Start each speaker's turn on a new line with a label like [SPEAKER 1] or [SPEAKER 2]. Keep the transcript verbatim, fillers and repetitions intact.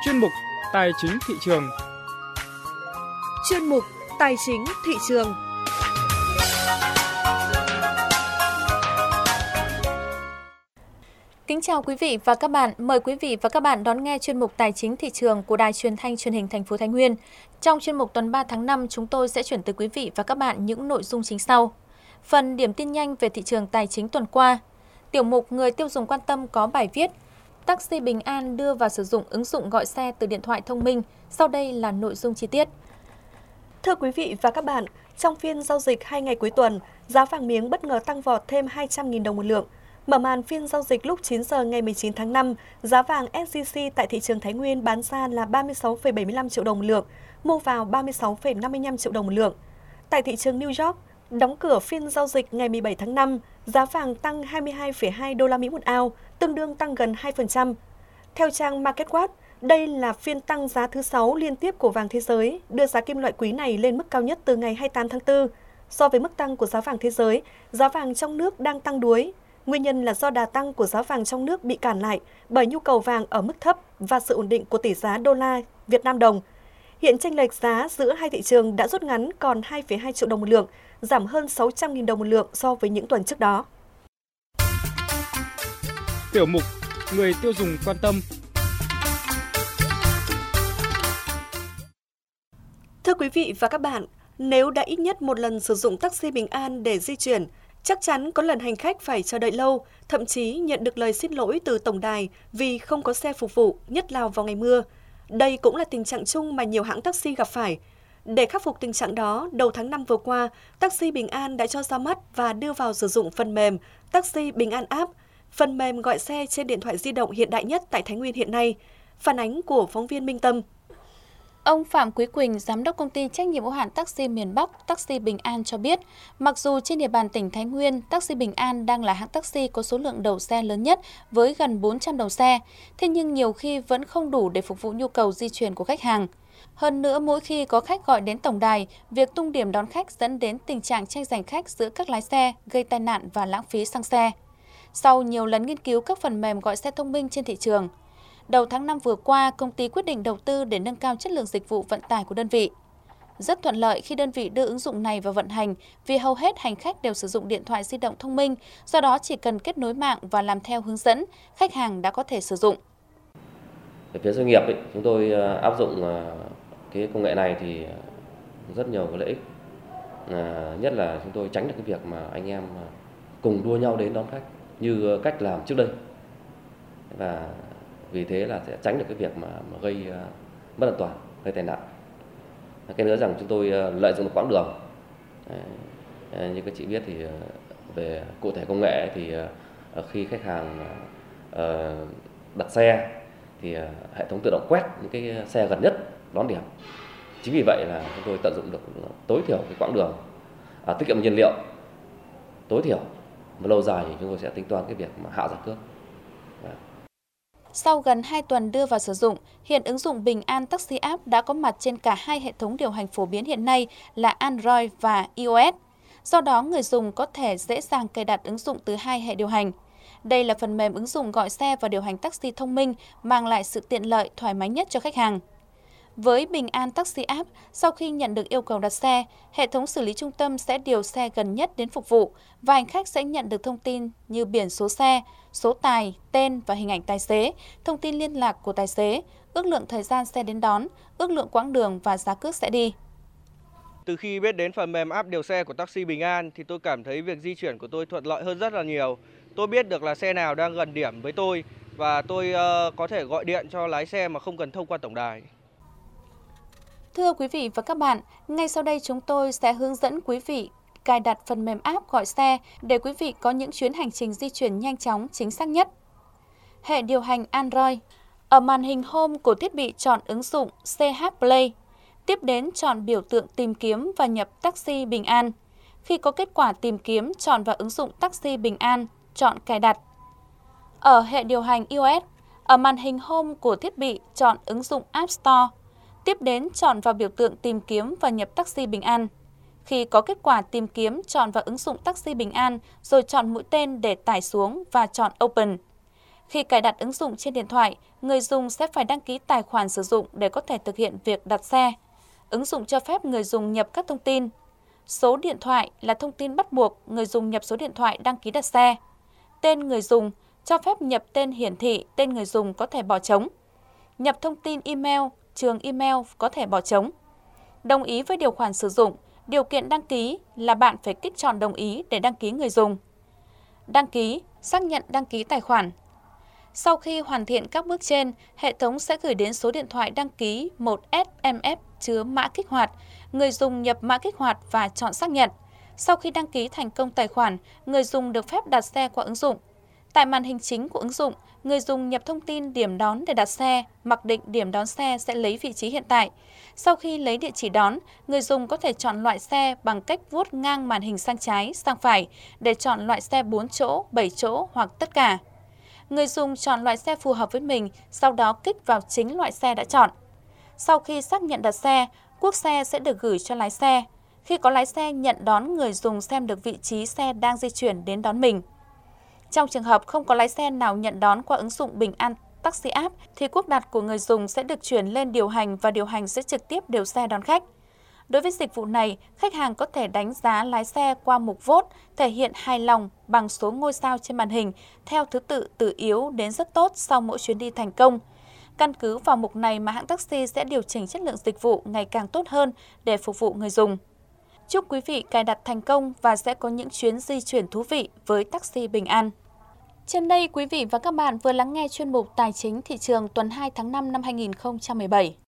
[SPEAKER 1] chuyên mục Tài chính thị trường.
[SPEAKER 2] Chuyên mục Tài chính thị trường.
[SPEAKER 3] Kính chào quý vị và các bạn. Mời quý vị và các bạn đón nghe chuyên mục Tài chính thị trường của Đài Truyền thanh Truyền hình thành phố Thái Nguyên. Trong chuyên mục tuần ba tháng năm, chúng tôi sẽ chuyển tới quý vị và các bạn những nội dung chính sau. Phần điểm tin nhanh về thị trường tài chính tuần qua. Tiểu mục Người tiêu dùng quan tâm có bài viết Taxi Bình An đưa vào sử dụng ứng dụng gọi xe từ điện thoại thông minh. Sau đây là nội dung chi tiết.
[SPEAKER 2] Thưa quý vị và các bạn, trong phiên giao dịch hai ngày cuối tuần, giá vàng miếng bất ngờ tăng vọt thêm hai trăm nghìn đồng một lượng. Mở màn phiên giao dịch lúc chín giờ ngày mười chín tháng năm, giá vàng ét gi xê tại thị trường Thái Nguyên bán ra là ba mươi sáu phẩy bảy mươi lăm triệu đồng một lượng, mua vào ba mươi sáu phẩy năm mươi lăm triệu đồng một lượng. Tại thị trường New York, đóng cửa phiên giao dịch ngày mười bảy tháng năm, giá vàng tăng hai mươi hai phẩy hai đô la Mỹ một ounce, tương đương tăng gần hai phần trăm. Theo trang MarketWatch, đây là phiên tăng giá thứ sáu liên tiếp của vàng thế giới, đưa giá kim loại quý này lên mức cao nhất từ ngày hai mươi tám tháng tư. So với mức tăng của giá vàng thế giới, giá vàng trong nước đang tăng đuối. Nguyên nhân là do đà tăng của giá vàng trong nước bị cản lại bởi nhu cầu vàng ở mức thấp và sự ổn định của tỷ giá đô la Việt Nam đồng. Hiện chênh lệch giá giữa hai thị trường đã rút ngắn còn hai phẩy hai triệu đồng một lượng, giảm hơn sáu trăm nghìn đồng một lượng so với những tuần trước đó.
[SPEAKER 1] Tiểu mục Người tiêu dùng quan tâm.
[SPEAKER 2] Thưa quý vị và các bạn, nếu đã ít nhất một lần sử dụng taxi Bình An để di chuyển, chắc chắn có lần hành khách phải chờ đợi lâu, thậm chí nhận được lời xin lỗi từ tổng đài vì không có xe phục vụ, nhất là vào ngày mưa. Đây cũng là tình trạng chung mà nhiều hãng taxi gặp phải. Để khắc phục tình trạng đó, đầu tháng năm vừa qua, Taxi Bình An đã cho ra mắt và đưa vào sử dụng phần mềm Taxi Bình An App, phần mềm gọi xe trên điện thoại di động hiện đại nhất tại Thái Nguyên hiện nay. Phản ánh của phóng viên Minh Tâm.
[SPEAKER 3] Ông Phạm Quý Quỳnh, giám đốc công ty trách nhiệm hữu hạn taxi miền Bắc Taxi Bình An cho biết, mặc dù trên địa bàn tỉnh Thái Nguyên, Taxi Bình An đang là hãng taxi có số lượng đầu xe lớn nhất với gần bốn trăm đầu xe, thế nhưng nhiều khi vẫn không đủ để phục vụ nhu cầu di chuyển của khách hàng. Hơn nữa, mỗi khi có khách gọi đến tổng đài, việc tung điểm đón khách dẫn đến tình trạng tranh giành khách giữa các lái xe, gây tai nạn và lãng phí xăng xe. Sau nhiều lần nghiên cứu các phần mềm gọi xe thông minh trên thị trường, đầu tháng năm vừa qua, công ty quyết định đầu tư để nâng cao chất lượng dịch vụ vận tải của đơn vị. Rất thuận lợi khi đơn vị đưa ứng dụng này vào vận hành vì hầu hết hành khách đều sử dụng điện thoại di động thông minh, do đó chỉ cần kết nối mạng và làm theo hướng dẫn, khách hàng đã có thể sử dụng.
[SPEAKER 4] Về phía doanh nghiệp, ấy, chúng tôi áp dụng cái công nghệ này thì rất nhiều cái lợi ích. À, nhất là chúng tôi tránh được cái việc mà anh em cùng đua nhau đến đón khách như cách làm trước đây. Và vì thế là sẽ tránh được cái việc mà, mà gây uh, mất an toàn, gây tai nạn. Cái nữa rằng chúng tôi uh, lợi dụng quãng đường. Đấy, như các chị biết thì uh, về cụ thể công nghệ thì uh, khi khách hàng uh, đặt xe thì uh, hệ thống tự động quét những cái xe gần nhất đón điểm. Chính vì vậy là chúng tôi tận dụng được tối thiểu cái quãng đường, uh, tiết kiệm nhiên liệu tối thiểu. Mà lâu dài thì chúng tôi sẽ tính toán cái việc mà hạ giá cước. Đấy.
[SPEAKER 3] Sau gần hai tuần đưa vào sử dụng, hiện ứng dụng Bình An Taxi App đã có mặt trên cả hai hệ thống điều hành phổ biến hiện nay là Android và i ô ét. Do đó, người dùng có thể dễ dàng cài đặt ứng dụng từ hai hệ điều hành. Đây là phần mềm ứng dụng gọi xe và điều hành taxi thông minh, mang lại sự tiện lợi, thoải mái nhất cho khách hàng. Với Bình An Taxi App, sau khi nhận được yêu cầu đặt xe, hệ thống xử lý trung tâm sẽ điều xe gần nhất đến phục vụ và hành khách sẽ nhận được thông tin như biển số xe, số tài, tên và hình ảnh tài xế, thông tin liên lạc của tài xế, ước lượng thời gian xe đến đón, ước lượng quãng đường và giá cước sẽ đi.
[SPEAKER 5] Từ khi biết đến phần mềm app điều xe của Taxi Bình An thì tôi cảm thấy việc di chuyển của tôi thuận lợi hơn rất là nhiều. Tôi biết được là xe nào đang gần điểm với tôi và tôi uh, có thể gọi điện cho lái xe mà không cần thông qua tổng đài.
[SPEAKER 3] Thưa quý vị và các bạn, ngay sau đây chúng tôi sẽ hướng dẫn quý vị cài đặt phần mềm app gọi xe để quý vị có những chuyến hành trình di chuyển nhanh chóng, chính xác nhất. Hệ điều hành Android. Ở màn hình home của thiết bị chọn ứng dụng xê hát Play. Tiếp đến chọn biểu tượng tìm kiếm và nhập Taxi Bình An. Khi có kết quả tìm kiếm, chọn vào ứng dụng Taxi Bình An, chọn cài đặt. Ở hệ điều hành i ô ét, ở màn hình home của thiết bị chọn ứng dụng App Store. Tiếp đến chọn vào biểu tượng tìm kiếm và nhập Taxi Bình An. Khi có kết quả tìm kiếm, chọn vào ứng dụng Taxi Bình An rồi chọn mũi tên để tải xuống và chọn Open. Khi cài đặt ứng dụng trên điện thoại, người dùng sẽ phải đăng ký tài khoản sử dụng để có thể thực hiện việc đặt xe. Ứng dụng cho phép người dùng nhập các thông tin. Số điện thoại là thông tin bắt buộc, người dùng nhập số điện thoại đăng ký đặt xe. Tên người dùng cho phép nhập tên hiển thị, tên người dùng có thể bỏ trống. Nhập thông tin email, trường email có thể bỏ trống. Đồng ý với điều khoản sử dụng, điều kiện đăng ký là bạn phải kích chọn đồng ý để đăng ký người dùng. Đăng ký, xác nhận đăng ký tài khoản. Sau khi hoàn thiện các bước trên, hệ thống sẽ gửi đến số điện thoại đăng ký một ét em ét chứa mã kích hoạt. Người dùng nhập mã kích hoạt và chọn xác nhận. Sau khi đăng ký thành công tài khoản, người dùng được phép đặt xe qua ứng dụng. Tại màn hình chính của ứng dụng, người dùng nhập thông tin điểm đón để đặt xe, mặc định điểm đón xe sẽ lấy vị trí hiện tại. Sau khi lấy địa chỉ đón, người dùng có thể chọn loại xe bằng cách vuốt ngang màn hình sang trái, sang phải để chọn loại xe bốn chỗ, bảy chỗ hoặc tất cả. Người dùng chọn loại xe phù hợp với mình, sau đó kích vào chính loại xe đã chọn. Sau khi xác nhận đặt xe, cuốc xe sẽ được gửi cho lái xe. Khi có lái xe nhận đón, người dùng xem được vị trí xe đang di chuyển đến đón mình. Trong trường hợp không có lái xe nào nhận đón qua ứng dụng Bình An Taxi App, thì cuốc đặt của người dùng sẽ được chuyển lên điều hành và điều hành sẽ trực tiếp điều xe đón khách. Đối với dịch vụ này, khách hàng có thể đánh giá lái xe qua mục vote, thể hiện hài lòng bằng số ngôi sao trên màn hình, theo thứ tự từ yếu đến rất tốt sau mỗi chuyến đi thành công. Căn cứ vào mục này mà hãng taxi sẽ điều chỉnh chất lượng dịch vụ ngày càng tốt hơn để phục vụ người dùng. Chúc quý vị cài đặt thành công và sẽ có những chuyến di chuyển thú vị với Taxi Bình An. Trên đây, quý vị và các bạn vừa lắng nghe chuyên mục Tài chính thị trường tuần hai tháng năm năm hai nghìn không trăm mười bảy.